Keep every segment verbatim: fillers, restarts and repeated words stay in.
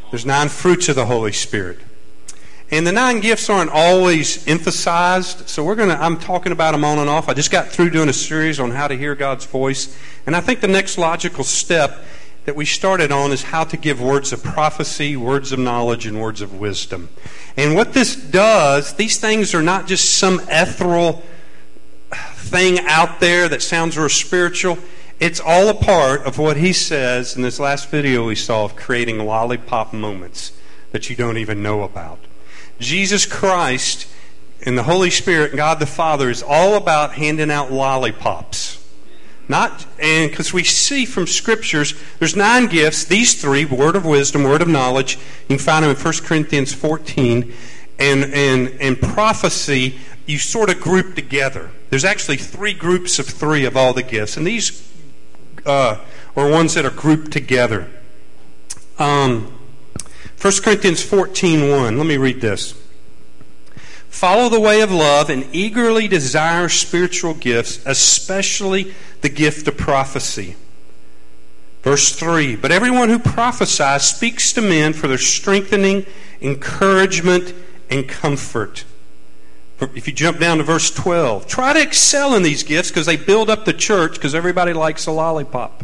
There's nine fruits of the Holy Spirit. And the nine gifts aren't always emphasized, so we're going to, I'm talking about them on and off. I just got through doing a series on how to hear God's voice. And I think the next logical step that we started on is how to give words of prophecy, words of knowledge, and words of wisdom. And what this does, these things are not just some ethereal thing out there that sounds real spiritual. It's all a part of what he says in this last video we saw of creating lollipop moments that you don't even know about. Jesus Christ and the Holy Spirit, God the Father, is all about handing out lollipops. Not, and because we see from Scriptures, there's nine gifts. These three, word of wisdom, word of knowledge, you can find them in First Corinthians fourteen. And, and, and prophecy, you sort of group together. There's actually three groups of three of all the gifts. And these uh, are ones that are grouped together. Um... First Corinthians fourteen one. Let me read this. Follow the way of love and eagerly desire spiritual gifts, especially the gift of prophecy. Verse three. But everyone who prophesies speaks to men for their strengthening, encouragement, and comfort. If you jump down to verse twelve, try to excel in these gifts because they build up the church because everybody likes a lollipop.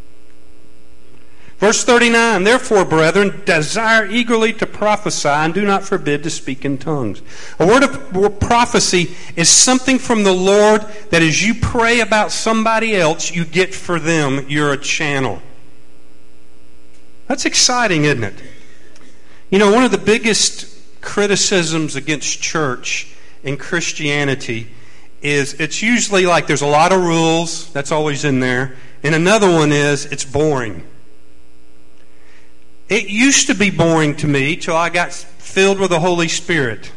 Verse thirty-nine, therefore, brethren, desire eagerly to prophesy and do not forbid to speak in tongues. A word of prophecy is something from the Lord that as you pray about somebody else, you get for them. You're a channel. That's exciting, isn't it? You know, one of the biggest criticisms against church and Christianity is it's usually like there's a lot of rules. That's always in there. And another one is it's boring. It used to be boring to me till I got filled with the Holy Spirit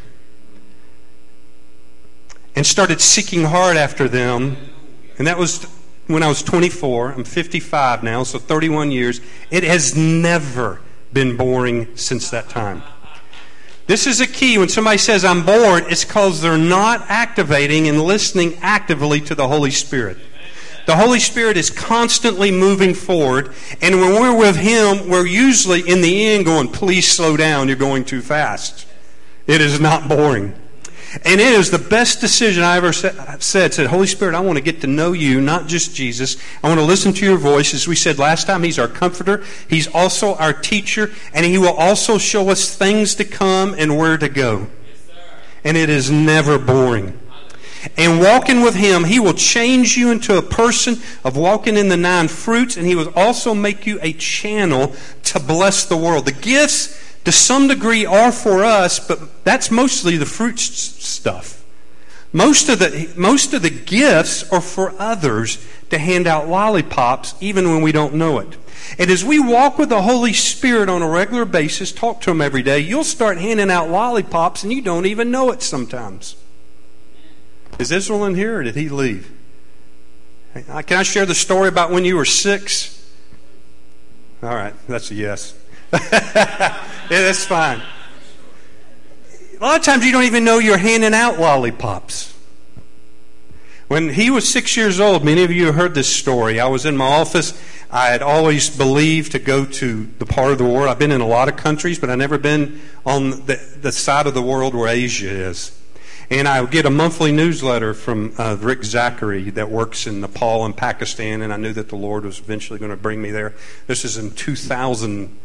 and started seeking hard after them. And that was when I was twenty-four. I'm fifty-five now, so thirty-one years. It has never been boring since that time. This is a key. When somebody says, I'm bored, it's because they're not activating and listening actively to the Holy Spirit. The Holy Spirit is constantly moving forward, and when we're with Him, we're usually in the end going, please slow down, you're going too fast. It is not boring. And it is the best decision I ever said, said, Holy Spirit, I want to get to know you, not just Jesus. I want to listen to your voice. As we said last time, He's our comforter. He's also our teacher, and He will also show us things to come and where to go. And it is never boring. And walking with Him, He will change you into a person of walking in the nine fruits, and He will also make you a channel to bless the world. The gifts, to some degree, are for us, but that's mostly the fruit stuff. Most of the most of the gifts are for others to hand out lollipops, even when we don't know it. And as we walk with the Holy Spirit on a regular basis, talk to Him every day, you'll start handing out lollipops, and you don't even know it sometimes. Is Israel in here, or did he leave? Can I share the story about when you were six? All right, that's a yes. Yeah, that's fine. A lot of times you don't even know you're handing out lollipops. When he was six years old, many of you have heard this story. I was in my office. I had always believed to go to the part of the world. I've been in a lot of countries, but I've never been on the, the side of the world where Asia is. And I get a monthly newsletter from uh, Rick Zachary that works in Nepal and Pakistan, and I knew that the Lord was eventually going to bring me there. This is in two thousand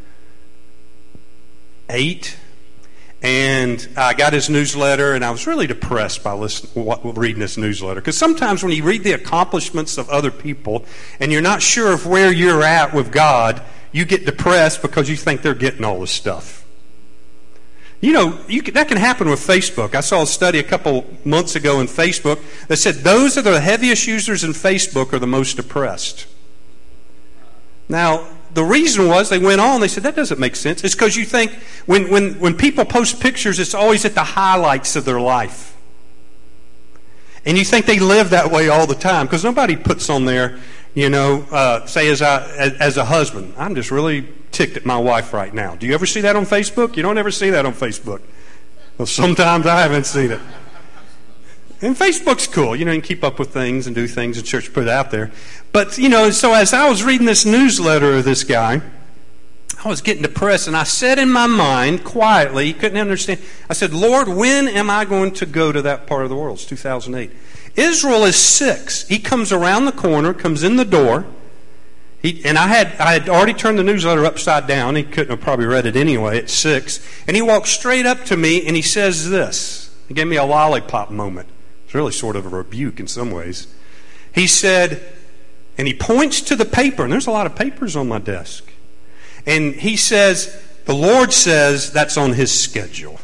eight, and I got his newsletter, and I was really depressed by listening, reading this newsletter. Because sometimes when you read the accomplishments of other people, and you're not sure of where you're at with God, you get depressed because you think they're getting all this stuff. You know, you can, that can happen with Facebook. I saw a study a couple months ago in Facebook that said those that are the heaviest users in Facebook are the most depressed. Now, the reason was they went on, they said, that doesn't make sense. It's because you think when, when, when people post pictures, it's always at the highlights of their life. And you think they live that way all the time because nobody puts on there, you know, uh, say as, I, as, as a husband, I'm just really ticked at my wife right now. Do you ever see that on Facebook? You don't ever see that on Facebook. Well, sometimes I haven't seen it. And Facebook's cool. You know, you can keep up with things and do things and church put it out there. But, you know, so as I was reading this newsletter of this guy, I was getting depressed, and I said in my mind, quietly, he couldn't understand, I said, Lord, when am I going to go to that part of the world? It's two thousand eight. Israel is six. He comes around the corner, comes in the door, he, and I had I had already turned the newsletter upside down. He couldn't have probably read it anyway at six. And he walked straight up to me, and he says this. He gave me a lollipop moment. It's really sort of a rebuke in some ways. He said, and he points to the paper, and there's a lot of papers on my desk. And he says, the Lord says that's on His schedule.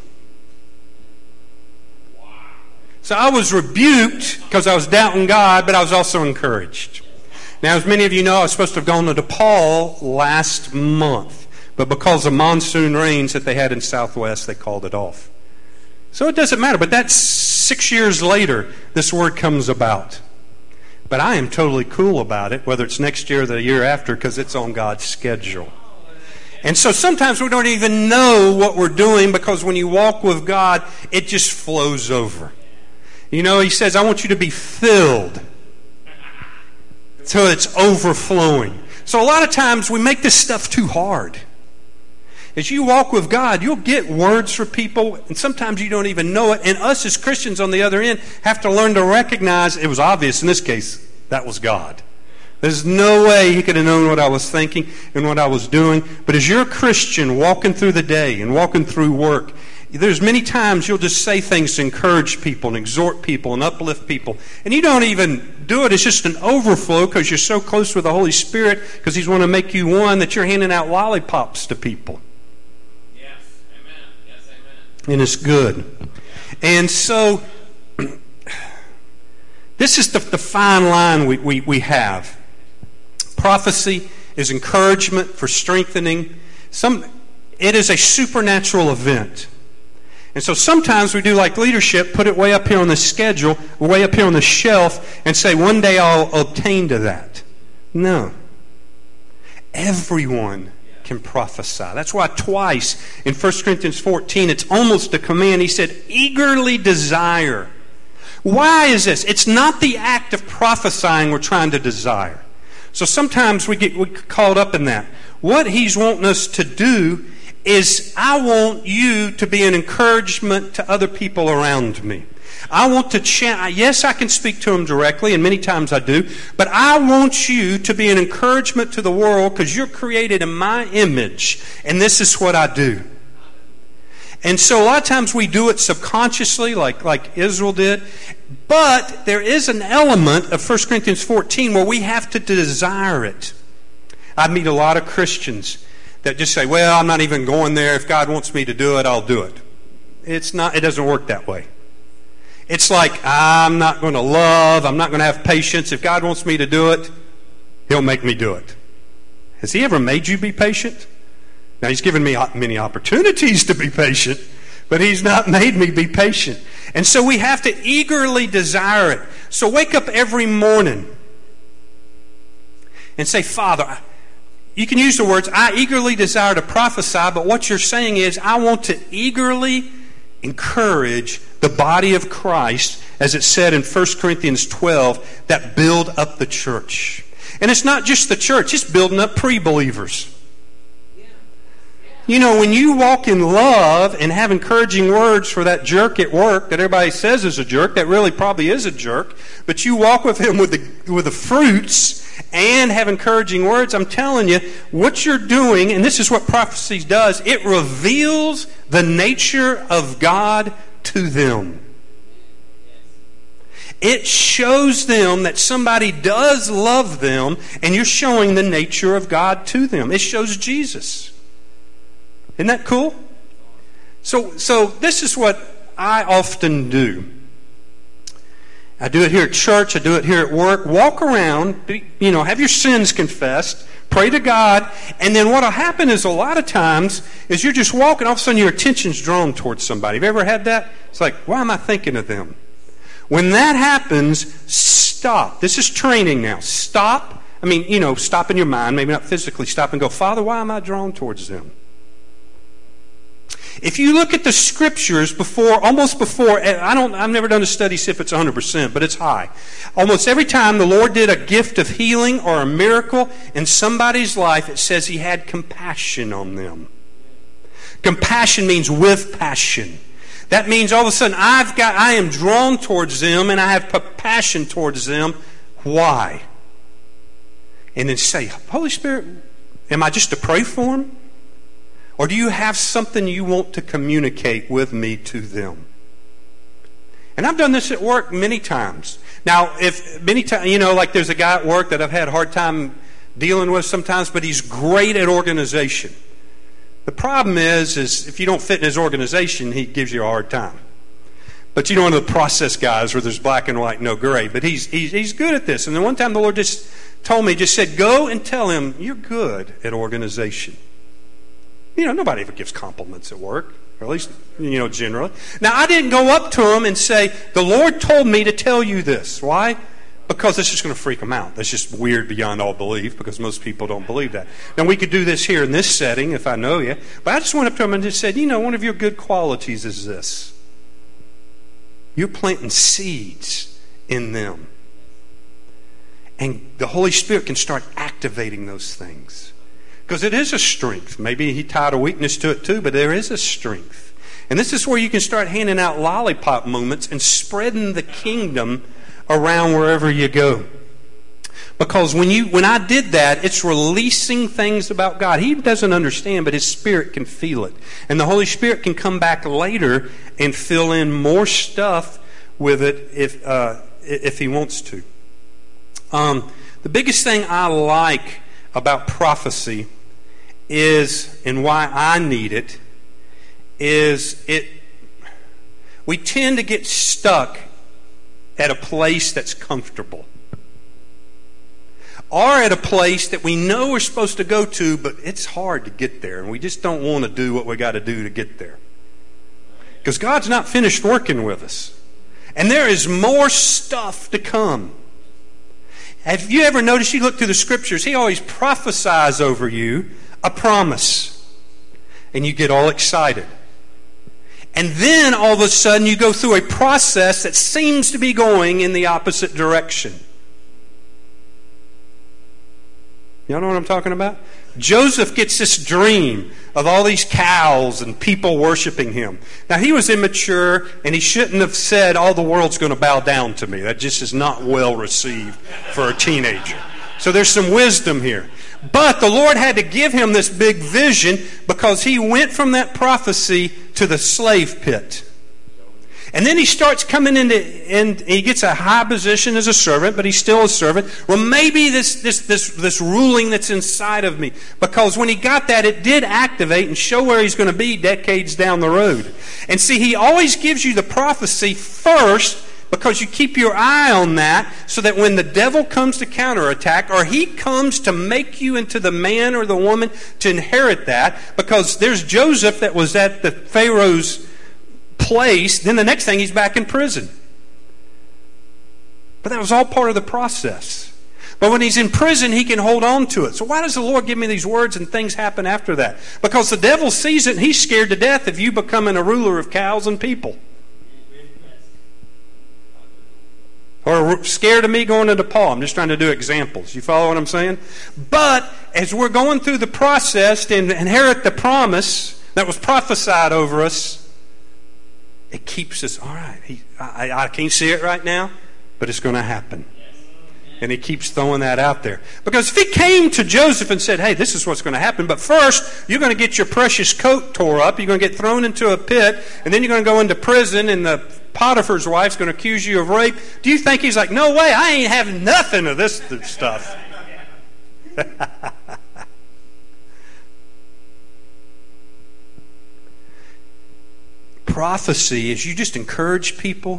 Wow. So I was rebuked because I was doubting God, but I was also encouraged. Now, as many of you know, I was supposed to have gone to DePaul last month. But because of monsoon rains that they had in Southwest, they called it off. So it doesn't matter. But that's six years later, this word comes about. But I am totally cool about it, whether it's next year or the year after, because it's on God's schedule. And so sometimes we don't even know what we're doing, because when you walk with God, it just flows over. You know, He says, I want you to be filled till it's overflowing. So a lot of times we make this stuff too hard. As you walk with God, you'll get words for people, and sometimes you don't even know it. And us as Christians on the other end have to learn to recognize, it was obvious in this case, that was God. There's no way He could have known what I was thinking and what I was doing. But as you're a Christian walking through the day and walking through work, there's many times you'll just say things to encourage people and exhort people and uplift people. And you don't even do it. It's just an overflow because you're so close with the Holy Spirit, because He's want to make you one, that you're handing out lollipops to people. Yes, amen. Yes, amen. And it's good. And so this is the, the fine line we, we, we have. Prophecy is encouragement for strengthening. Some, it is a supernatural event. And so sometimes we do like leadership, put it way up here on the schedule, way up here on the shelf, and say, one day I'll obtain to that. No. Everyone can prophesy. That's why twice in First Corinthians fourteen, it's almost a command. He said, eagerly desire. Why is this? It's not the act of prophesying we're trying to desire. So sometimes we get, we get caught up in that. What He's wanting us to do is, I want you to be an encouragement to other people around me. I want to cha- yes, I can speak to them directly, and many times I do, but I want you to be an encouragement to the world, because you're created in my image, and this is what I do. And so a lot of times we do it subconsciously, like, like Israel did. But there is an element of First Corinthians fourteen where we have to desire it. I meet a lot of Christians that just say, well, I'm not even going there. If God wants me to do it, I'll do it. It's not, it doesn't work that way. It's like, I'm not going to love, I'm not going to have patience. If God wants me to do it, He'll make me do it. Has He ever made you be patient? Now, He's given me many opportunities to be patient, but He's not made me be patient. And so we have to eagerly desire it. So wake up every morning and say, Father, you can use the words, I eagerly desire to prophesy, but what you're saying is, I want to eagerly encourage the body of Christ, as it said in First Corinthians twelve, that build up the church. And it's not just the church, it's building up pre-believers. You know, when you walk in love and have encouraging words for that jerk at work that everybody says is a jerk, that really probably is a jerk, but you walk with him with the, with the fruits and have encouraging words, I'm telling you, what you're doing, and this is what prophecy does, it reveals the nature of God to them. It shows them that somebody does love them, and you're showing the nature of God to them. It shows Jesus. Isn't that cool? So, so this is what I often do. I do it here at church. I do it here at work. Walk around, be, you know, have your sins confessed, pray to God, and then what will happen is a lot of times is you're just walking, all of a sudden your attention's drawn towards somebody. Have you ever had that? It's like, why am I thinking of them? When that happens, stop. This is training now. Stop. I mean, you know, stop in your mind, maybe not physically stop and go, Father, why am I drawn towards them? If you look at the scriptures before, almost before, I don't, I've never done a study see if it's one hundred percent, but it's high. Almost every time the Lord did a gift of healing or a miracle in somebody's life, it says He had compassion on them. Compassion means with passion. That means all of a sudden I've got, I am drawn towards them and I have passion towards them. Why? And then say, Holy Spirit, am I just to pray for them? Or do you have something you want to communicate with me to them? And I've done this at work many times. Now, if many times, you know, like there's a guy at work that I've had a hard time dealing with sometimes, but he's great at organization. The problem is, is if you don't fit in his organization, he gives you a hard time. But you know, one of the process guys where there's black and white, no gray. But he's, he's, he's good at this. And then one time the Lord just told me, just said, go and tell him you're good at organization. You know, nobody ever gives compliments at work, or at least, you know, generally. Now, I didn't go up to him and say, the Lord told me to tell you this. Why? Because it's just going to freak him out. That's just weird beyond all belief, because most people don't believe that. Now, we could do this here in this setting, if I know you. But I just went up to him and just said, you know, one of your good qualities is this. You're planting seeds in them. And the Holy Spirit can start activating those things. Because it is a strength. Maybe He tied a weakness to it too, but there is a strength. And this is where you can start handing out lollipop moments and spreading the kingdom around wherever you go. Because when you when I did that, it's releasing things about God. He doesn't understand, but His Spirit can feel it. And the Holy Spirit can come back later and fill in more stuff with it if uh, if He wants to. Um, the biggest thing I like about prophecy is, and why I need it, is it we tend to get stuck at a place that's comfortable. Or at a place that we know we're supposed to go to, but it's hard to get there, and we just don't want to do what we got to do to get there. Because God's not finished working with us. And there is more stuff to come. Have you ever noticed, you look through the scriptures, He always prophesies over you a promise. And you get all excited. And then all of a sudden you go through a process that seems to be going in the opposite direction. Y'all know what I'm talking about? Joseph gets this dream of all these cows and people worshiping him. Now, he was immature, and he shouldn't have said, all the world's going to bow down to me. That just is not well received for a teenager. So there's some wisdom here. But the Lord had to give him this big vision because he went from that prophecy to the slave pit. And then he starts coming into, and he gets a high position as a servant, but he's still a servant. Well, maybe this, this, this, this ruling that's inside of me. Because when he got that, it did activate and show where he's going to be decades down the road. And see, he always gives you the prophecy first because you keep your eye on that so that when the devil comes to counterattack, or he comes to make you into the man or the woman to inherit that, because there's Joseph that was at the Pharaoh's place, then the next thing he's back in prison. But that was all part of the process. But when he's in prison, he can hold on to it. So why does the Lord give me these words and things happen after that? Because the devil sees it and he's scared to death of you becoming a ruler of cows and people. Or scared of me going into Paul. I'm just trying to do examples. You follow what I'm saying? But as we're going through the process to inherit the promise that was prophesied over us, it keeps us, all right, he, I, I can't see it right now, but it's going to happen. And he keeps throwing that out there. Because if he came to Joseph and said, hey, this is what's going to happen, but first you're going to get your precious coat tore up, you're going to get thrown into a pit, and then you're going to go into prison, and the Potiphar's wife's going to accuse you of rape. Do you think he's like, no way, I ain't having nothing of this stuff? Prophecy is you just encourage people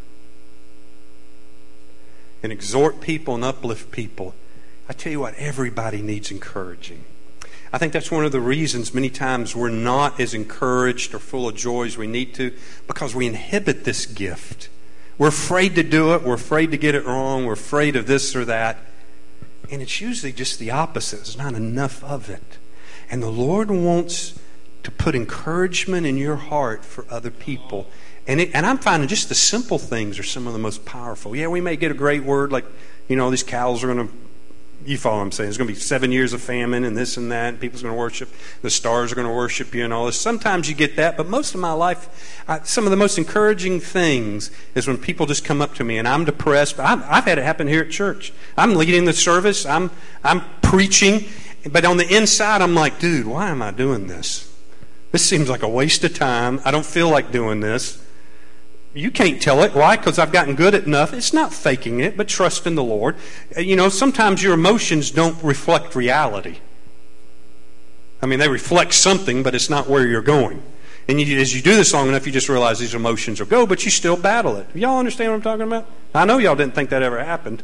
and exhort people and uplift people. I tell you what, everybody needs encouraging. I think that's one of the reasons many times we're not as encouraged or full of joy as we need to, because we inhibit this gift. We're afraid to do it. We're afraid to get it wrong. We're afraid of this or that. And it's usually just the opposite. There's not enough of it. And the Lord wants to put encouragement in your heart for other people. And it, and I'm finding just the simple things are some of the most powerful. Yeah, we may get a great word like, you know, these cows are going to, you follow what I'm saying, there's going to be seven years of famine and this and that, and people's going to worship, the stars are going to worship you and all this. Sometimes you get that, but most of my life, I, some of the most encouraging things is when people just come up to me and I'm depressed. I've, I've had it happen here at church. I'm leading the service, I'm I'm preaching, but on the inside I'm like, dude, why am I doing this? This seems like a waste of time. I don't feel like doing this. You can't tell it. Why? Because I've gotten good at enough. It's not faking it, but trust in the Lord. You know, sometimes your emotions don't reflect reality. I mean, they reflect something, but it's not where you're going. And you, as you do this long enough, you just realize these emotions will go, but you still battle it. Y'all understand what I'm talking about? I know y'all didn't think that ever happened.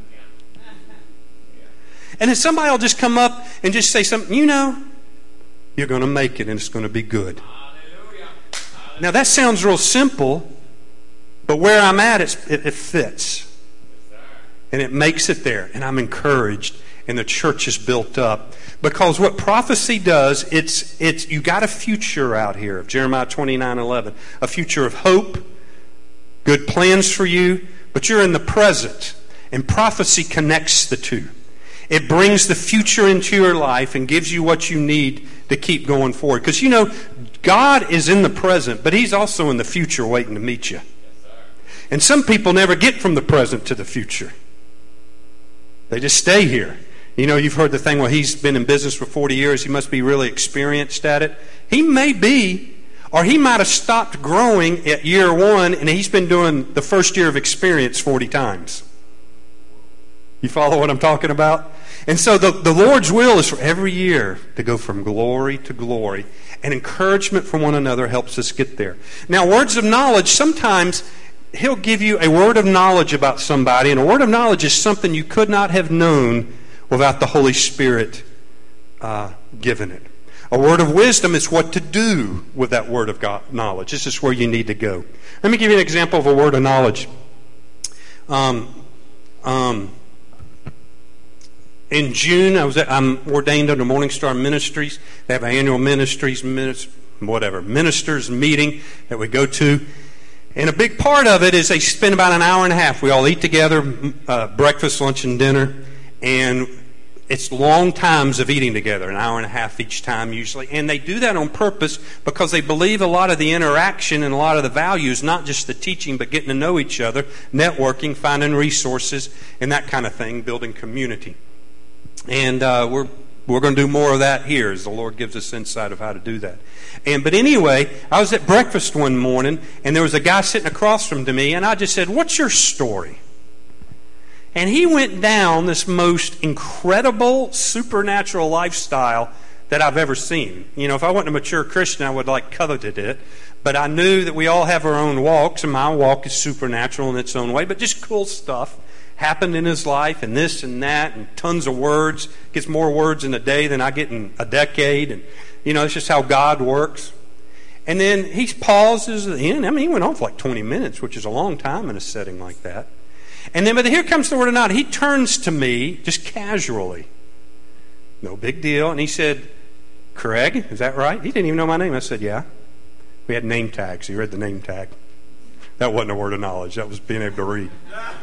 And then somebody will just come up and just say something, you know, you're going to make it and it's going to be good. Hallelujah. Now, that sounds real simple. But where I'm at, it's, it, it fits. And it makes it there. And I'm encouraged. And the church is built up. Because what prophecy does, it's it's you got a future out here of Jeremiah twenty-nine eleven. A future of hope, good plans for you, but you're in the present. And prophecy connects the two. It brings the future into your life and gives you what you need to keep going forward. Because you know, God is in the present, but He's also in the future waiting to meet you. And some people never get from the present to the future. They just stay here. You know, you've heard the thing, well, he's been in business for forty years. He must be really experienced at it. He may be, or he might have stopped growing at year one, and he's been doing the first year of experience forty times. You follow what I'm talking about? And so the, the Lord's will is for every year to go from glory to glory. And encouragement from one another helps us get there. Now, words of knowledge, sometimes He'll give you a word of knowledge about somebody, and a word of knowledge is something you could not have known without the Holy Spirit uh, giving it. A word of wisdom is what to do with that word of God knowledge. This is where you need to go. Let me give you an example of a word of knowledge. Um, um, in June, I was at, I'm ordained under Morning Star Ministries. They have an annual ministries, minis, whatever, ministers meeting that we go to. And a big part of it is they spend about an hour and a half. We all eat together, uh, breakfast, lunch, and dinner. And it's long times of eating together, an hour and a half each time usually. And they do that on purpose because they believe a lot of the interaction and a lot of the values, not just the teaching, but getting to know each other, networking, finding resources, and that kind of thing, building community. And uh, we're We're going to do more of that here as the Lord gives us insight of how to do that. And but anyway, I was at breakfast one morning, and there was a guy sitting across from to me, and I just said, "What's your story?" And he went down this most incredible supernatural lifestyle that I've ever seen. You know, if I wasn't a mature Christian, I would like coveted it. But I knew that we all have our own walks, and my walk is supernatural in its own way, but just cool stuff happened in his life, and this and that, and tons of words. Gets more words in a day than I get in a decade. And, you know, it's just how God works. And then he pauses at the end. I mean, he went on for like twenty minutes, which is a long time in a setting like that. And then, but here comes the word of knowledge. He turns to me, just casually. No big deal. And he said, "Craig, is that right?" He didn't even know my name. I said, "Yeah." We had name tags. He read the name tag. That wasn't a word of knowledge. That was being able to read.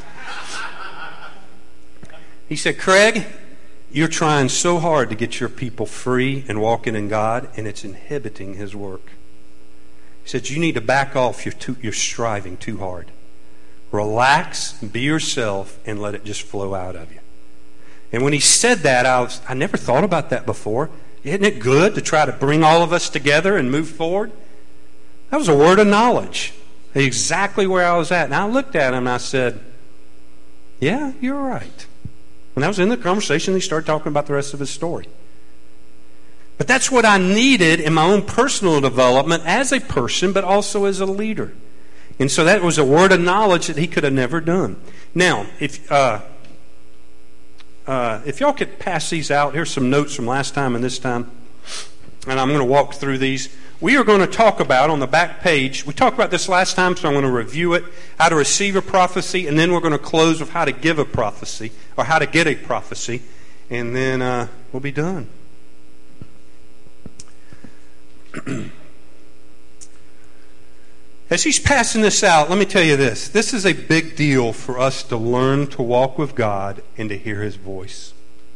He said, "Craig, you're trying so hard to get your people free and walking in God, and it's inhibiting His work." He said, "You need to back off. You're, too, you're striving too hard. Relax, be yourself, and let it just flow out of you." And when he said that, I was, I never thought about that before. Isn't it good to try to bring all of us together and move forward? That was a word of knowledge. Exactly where I was at. And I looked at him and I said, "Yeah, you're right." And that was in the conversation. He started talking about the rest of his story. But that's what I needed in my own personal development as a person, but also as a leader. And so that was a word of knowledge that he could have never done. Now, if uh, uh, if y'all could pass these out, here's some notes from last time and this time. And I'm going to walk through these. We are going to talk about, on the back page, we talked about this last time, so I'm going to review it, how to receive a prophecy, and then we're going to close with how to give a prophecy, or how to get a prophecy, and then uh, we'll be done. As he's passing this out, let me tell you this. This is a big deal for us to learn to walk with God and to hear His voice.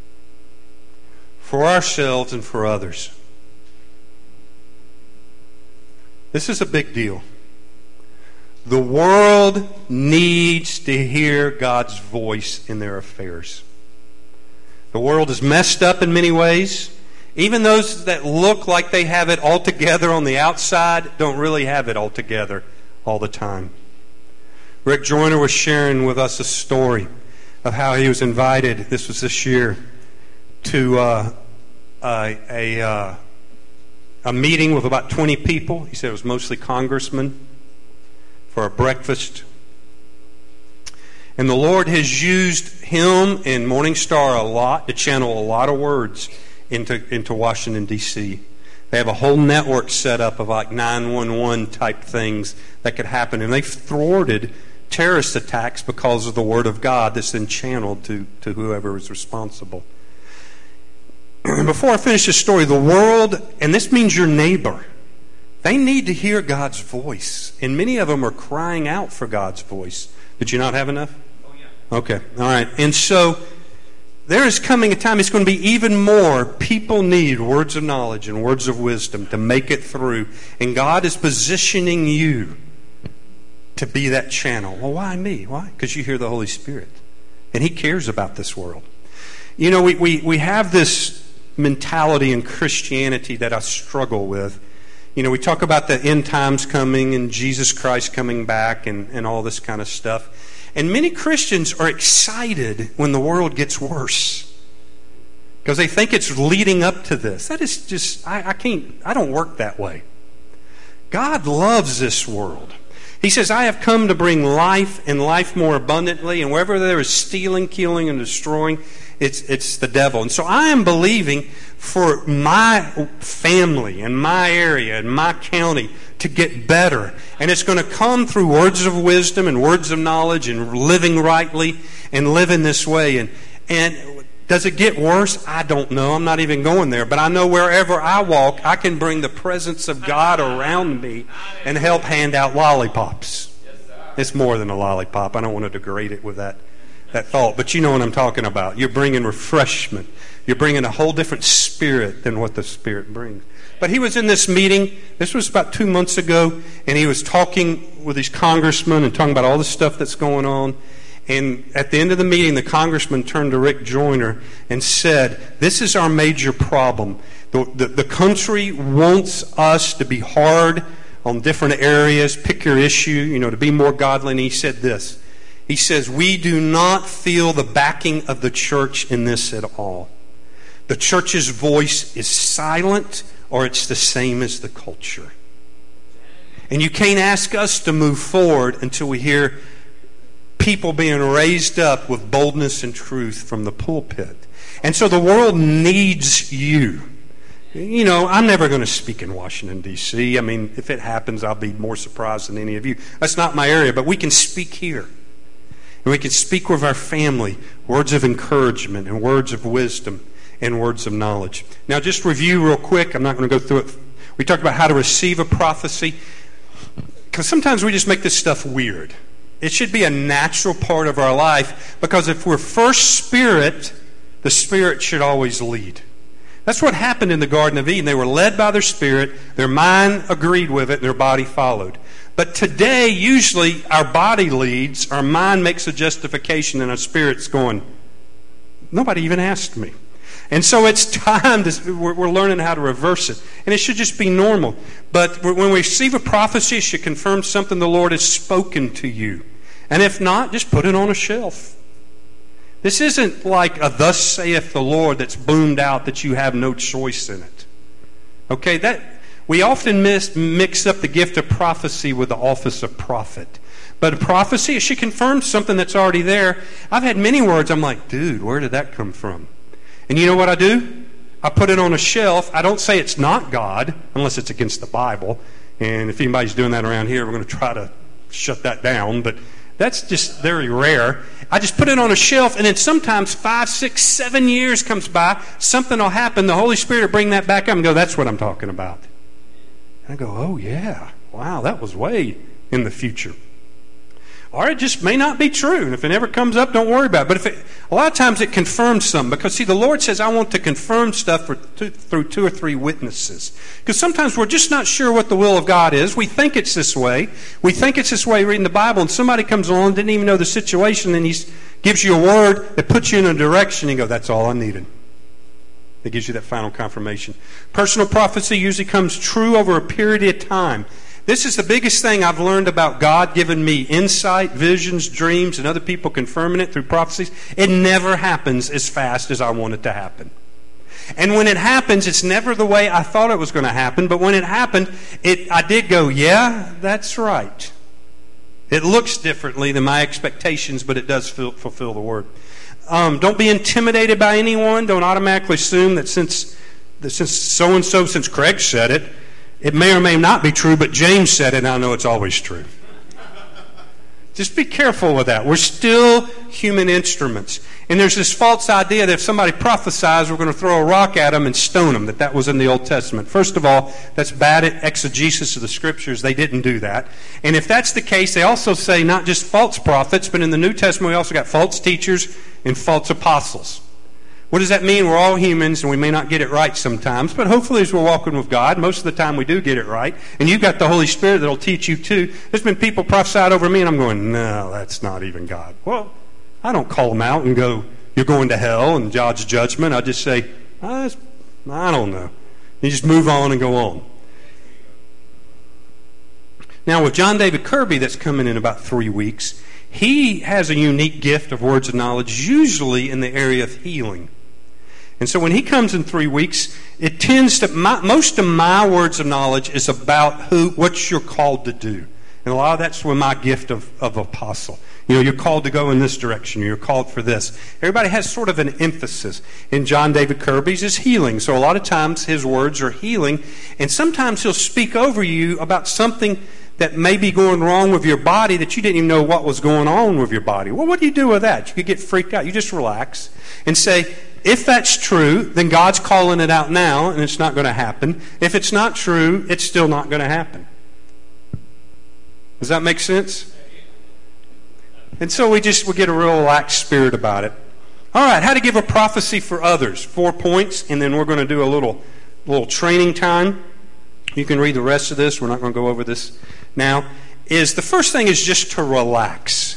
For ourselves and for others. This is a big deal. The world needs to hear God's voice in their affairs. The world is messed up in many ways. Even those that look like they have it all together on the outside don't really have it all together all the time. Rick Joyner was sharing with us a story of how he was invited, this was this year, to uh, a, a, uh, a meeting with about twenty people. He said it was mostly congressmen for a breakfast. And the Lord has used him and Morning Star a lot to channel a lot of words into, into Washington, D C They have a whole network set up of like nine one one type things that could happen. And they've thwarted terrorist attacks because of the Word of God that's then channeled to, to whoever is responsible. Before I finish this story, the world, and this means your neighbor, they need to hear God's voice. And many of them are crying out for God's voice. Did you not have enough? Oh, yeah. Okay, all right. And so there is coming a time, it's going to be even more. People need words of knowledge and words of wisdom to make it through. And God is positioning you to be that channel. Well, why me? Why? Because you hear the Holy Spirit. And He cares about this world. You know, we, we, we have this mentality in Christianity that I struggle with. You know, we talk about the end times coming and Jesus Christ coming back and, and all this kind of stuff. And many Christians are excited when the world gets worse because they think it's leading up to this. That is just, I, I can't, I don't work that way. God loves this world. He says, I have come to bring life and life more abundantly, and wherever there is stealing, killing, and destroying, it's it's the devil. And so I am believing for my family and my area and my county to get better. And it's going to come through words of wisdom and words of knowledge and living rightly and living this way. And and does it get worse? I don't know. I'm not even going there. But I know wherever I walk, I can bring the presence of God around me and help hand out lollipops. It's more than a lollipop. I don't want to degrade it with that, that thought. But you know what I'm talking about. You're bringing refreshment. You're bringing a whole different spirit than what the Spirit brings. But he was in this meeting. This was about two months ago. And he was talking with these congressmen and talking about all the stuff that's going on. And at the end of the meeting, the congressman turned to Rick Joyner and said, this is our major problem. The, the, the country wants us to be hard on different areas, pick your issue, you know, to be more godly. And he said this. He says, we do not feel the backing of the church in this at all. The church's voice is silent or it's the same as the culture. And you can't ask us to move forward until we hear people being raised up with boldness and truth from the pulpit. And so the world needs you. You know, I'm never going to speak in Washington, D C I mean, if it happens, I'll be more surprised than any of you. That's not my area, but we can speak here. And we can speak with our family, words of encouragement and words of wisdom and words of knowledge. Now, just review real quick. I'm not going to go through it. We talked about how to receive a prophecy. Because sometimes we just make this stuff weird. It should be a natural part of our life, because if we're first Spirit, the Spirit should always lead. That's what happened in the Garden of Eden. They were led by their Spirit, their mind agreed with it, and their body followed. But today, usually, our body leads, our mind makes a justification, and our Spirit's going, nobody even asked me. And so it's time to, we're, we're learning how to reverse it. And it should just be normal. But when we receive a prophecy, it should confirm something the Lord has spoken to you. And if not, just put it on a shelf. This isn't like a thus saith the Lord that's boomed out that you have no choice in it. Okay, that we often miss, mix up the gift of prophecy with the office of prophet. But a prophecy, it should confirm something that's already there. I've had many words, I'm like, dude, where did that come from? And you know what I do? I put it on a shelf. I don't say it's not God, unless it's against the Bible. And if anybody's doing that around here, we're going to try to shut that down. But that's just very rare. I just put it on a shelf, and then sometimes five, six, seven years comes by, something will happen, the Holy Spirit will bring that back up and go, that's what I'm talking about. And I go, oh yeah, wow, that was way in the future. Or it just may not be true. And if it ever comes up, don't worry about it. But if it, a lot of times it confirms something. Because, see, the Lord says, I want to confirm stuff for two, through two or three witnesses. Because sometimes we're just not sure what the will of God is. We think it's this way. We think it's this way reading the Bible. And somebody comes along and didn't even know the situation. And he gives you a word that puts you in a direction. And you go, that's all I needed. It gives you that final confirmation. Personal prophecy usually comes true over a period of time. This is the biggest thing I've learned about God giving me insight, visions, dreams, and other people confirming it through prophecies. It never happens as fast as I want it to happen. And when it happens, it's never the way I thought it was going to happen. But when it happened, it I did go, yeah, that's right. It looks differently than my expectations, but it does fulfill the word. Um, don't be intimidated by anyone. Don't automatically assume that since, that since so-and-so, since Craig said it, it may or may not be true, but James said it, and I know it's always true. Just be careful with that. We're still human instruments. And there's this false idea that if somebody prophesies, we're going to throw a rock at them and stone them, that that was in the Old Testament. First of all, that's bad exegesis of the Scriptures. They didn't do that. And if that's the case, they also say not just false prophets, but in the New Testament we also got false teachers and false apostles. What does that mean? We're all humans and we may not get it right sometimes, but hopefully as we're walking with God, most of the time we do get it right. And you've got the Holy Spirit that will teach you too. There's been people prophesied over me and I'm going, no, that's not even God. Well, I don't call them out and go, you're going to hell and God's judgment. I just say, I don't know. You just move on and go on. Now with John David Kirby that's coming in about three weeks, he has a unique gift of words of knowledge, usually in the area of healing. And so when he comes in three weeks, it tends to, my, most of my words of knowledge is about who, what you're called to do. And a lot of that's with my gift of, of apostle. You know, you're called to go in this direction. You're called for this. Everybody has sort of an emphasis. In John David Kirby's is healing. So a lot of times his words are healing. And sometimes he'll speak over you about something that may be going wrong with your body that you didn't even know what was going on with your body. Well, what do you do with that? You could get freaked out. You just relax and say, if that's true, then God's calling it out now and it's not going to happen. If it's not true, it's still not going to happen. Does that make sense? And so we just we get a real relaxed spirit about it. All right, how to give a prophecy for others. Four points, and then we're going to do a little, little training time. You can read the rest of this. We're not going to go over this now. Is the first thing is just to relax.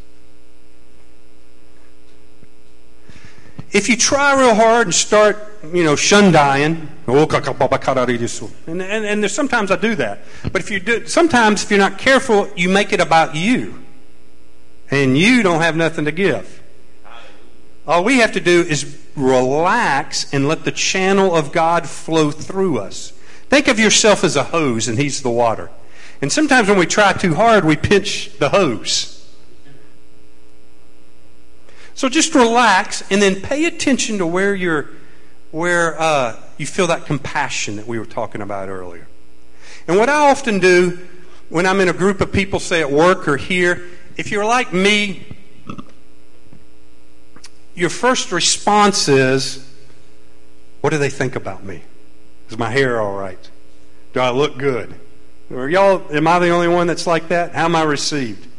If you try real hard and start, you know, shundying, and, and, and there's sometimes I do that. But if you do, sometimes if you're not careful, you make it about you. And you don't have nothing to give. All we have to do is relax and let the channel of God flow through us. Think of yourself as a hose and He's the water. And sometimes when we try too hard, we pinch the hose. So just relax and then pay attention to where you're, where uh, you feel that compassion that we were talking about earlier. And what I often do when I'm in a group of people, say at work or here, if you're like me, your first response is, what do they think about me? Is my hair all right? Do I look good? Or y'all, am I the only one that's like that? How am I received?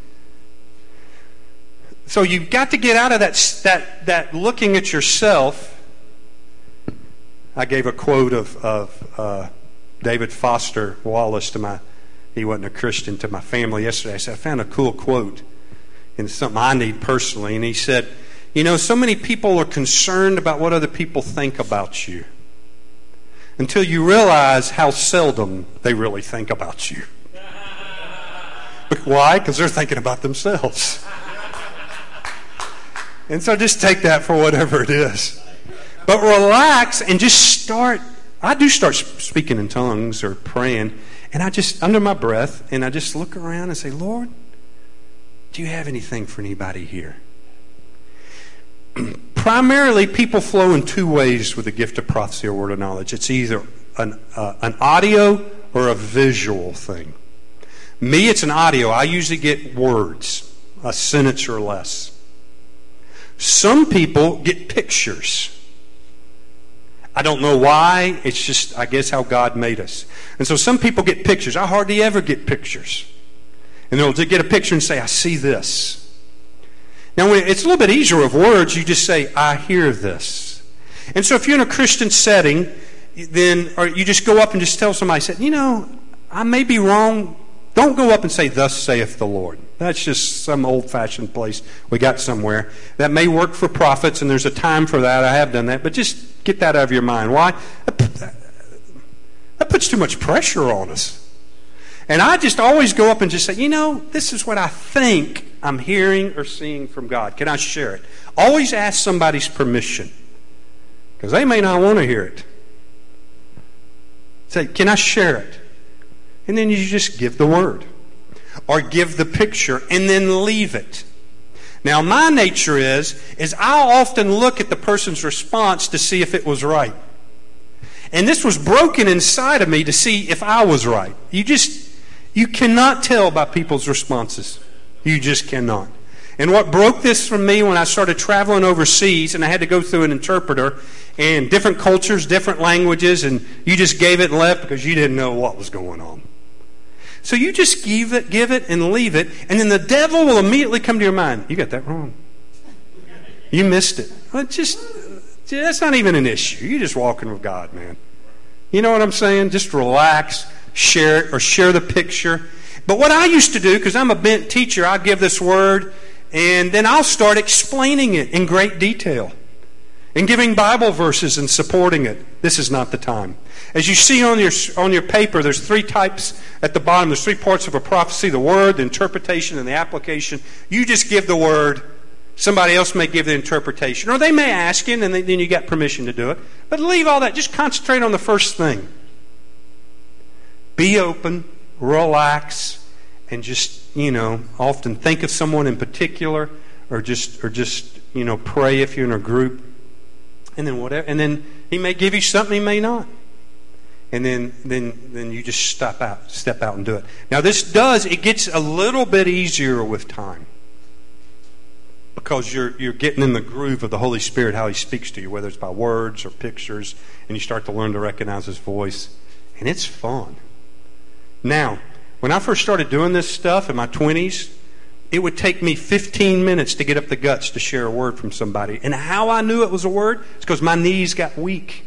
So you've got to get out of that, that, that looking at yourself. I gave a quote of, of uh, David Foster Wallace to my, he wasn't a Christian, to my family yesterday. I said, I found a cool quote, and it's something I need personally. And he said, you know, so many people are concerned about what other people think about you until you realize how seldom they really think about you. Why? Because they're thinking about themselves. And so just take that for whatever it is. But relax and just start. I do start speaking in tongues or praying, and I just, under my breath, and I just look around and say, Lord, do you have anything for anybody here? Primarily, people flow in two ways with the gift of prophecy or word of knowledge. It's either an, uh, an audio or a visual thing. Me, it's an audio. I usually get words, a sentence or less. Some people get pictures. I don't know why. It's just, I guess, how God made us. And so some people get pictures. I hardly ever get pictures. And they'll get a picture and say, I see this. Now, when it's a little bit easier with words, you just say, I hear this. And so if you're in a Christian setting, then or you just go up and just tell somebody, say, you know, I may be wrong. Don't go up and say, thus saith the Lord. That's just some old-fashioned place we got somewhere. That may work for prophets, and there's a time for that. I have done that. But just get that out of your mind. Why? That puts too much pressure on us. And I just always go up and just say, you know, this is what I think I'm hearing or seeing from God. Can I share it? Always ask somebody's permission, because they may not want to hear it. Say, can I share it? And then you just give the word. Or give the picture and then leave it. Now, my nature is, is I'll often look at the person's response to see if it was right. And this was broken inside of me to see if I was right. You just, you cannot tell by people's responses. You just cannot. And what broke this from me when I started traveling overseas and I had to go through an interpreter and different cultures, different languages, and you just gave it and left because you didn't know what was going on. So you just give it, give it, and leave it, and then the devil will immediately come to your mind. You got that wrong. You missed it. Well, just that's not even an issue. You're just walking with God, man. You know what I'm saying? Just relax, share it, or share the picture. But what I used to do, because I'm a bent teacher, I'd give this word, and then I'll start explaining it in great detail and giving Bible verses and supporting it. This is not the time. As you see on your on your paper, there's three types at the bottom. There's three parts of a prophecy: the word, the interpretation, and the application. You just give the word. Somebody else may give the interpretation. Or they may ask you, and then you got permission to do it. But leave all that. Just concentrate on the first thing. Be open, relax, and just, you know, often think of someone in particular, or just or just, you know, pray if you're in a group. And then whatever, and then he may give you something, he may not. And then, then, then you just step out, step out and do it. Now, this does it gets a little bit easier with time, because you're you're getting in the groove of the Holy Spirit, how He speaks to you, whether it's by words or pictures, and you start to learn to recognize His voice, and it's fun. Now, when I first started doing this stuff in my twenties, it would take me fifteen minutes to get up the guts to share a word from somebody. And how I knew it was a word is because my knees got weak.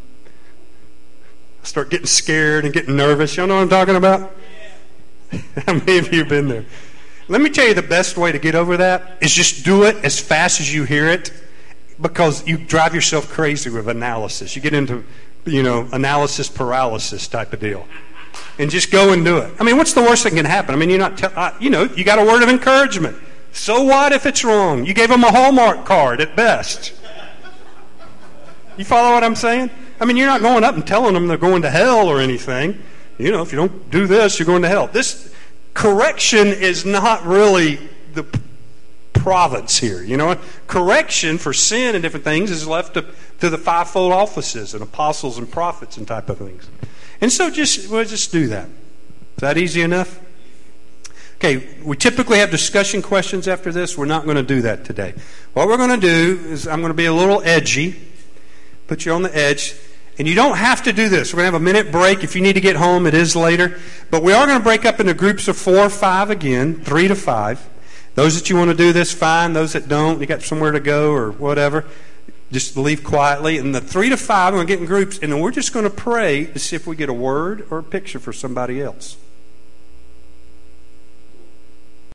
I start getting scared and getting nervous. Y'all know what I'm talking about? How many of you have been there? Let me tell you, the best way to get over that is just do it as fast as you hear it, because you drive yourself crazy with analysis. You get into, you know, analysis paralysis type of deal. And just go and do it. I mean, what's the worst that can happen? I mean, you're not, te- uh, you know, you got a word of encouragement. So what if it's wrong? You gave them a Hallmark card at best. You follow what I'm saying? I mean, you're not going up and telling them they're going to hell or anything. You know, if you don't do this, you're going to hell. This correction is not really the p- province here. You know what? Correction for sin and different things is left to, to the fivefold offices and apostles and prophets and type of things. And so just we'll just do that. Is that easy enough? Okay, we typically have discussion questions after this. We're not going to do that today. What we're going to do is I'm going to be a little edgy, put you on the edge. And you don't have to do this. We're going to have a minute break. If you need to get home, it is later. But we are going to break up into groups of four or five again, three to five. Those that you want to do this, fine. Those that don't, you got somewhere to go or whatever, just leave quietly. And the three to five, we're going to get in groups, and then we're just going to pray to see if we get a word or a picture for somebody else.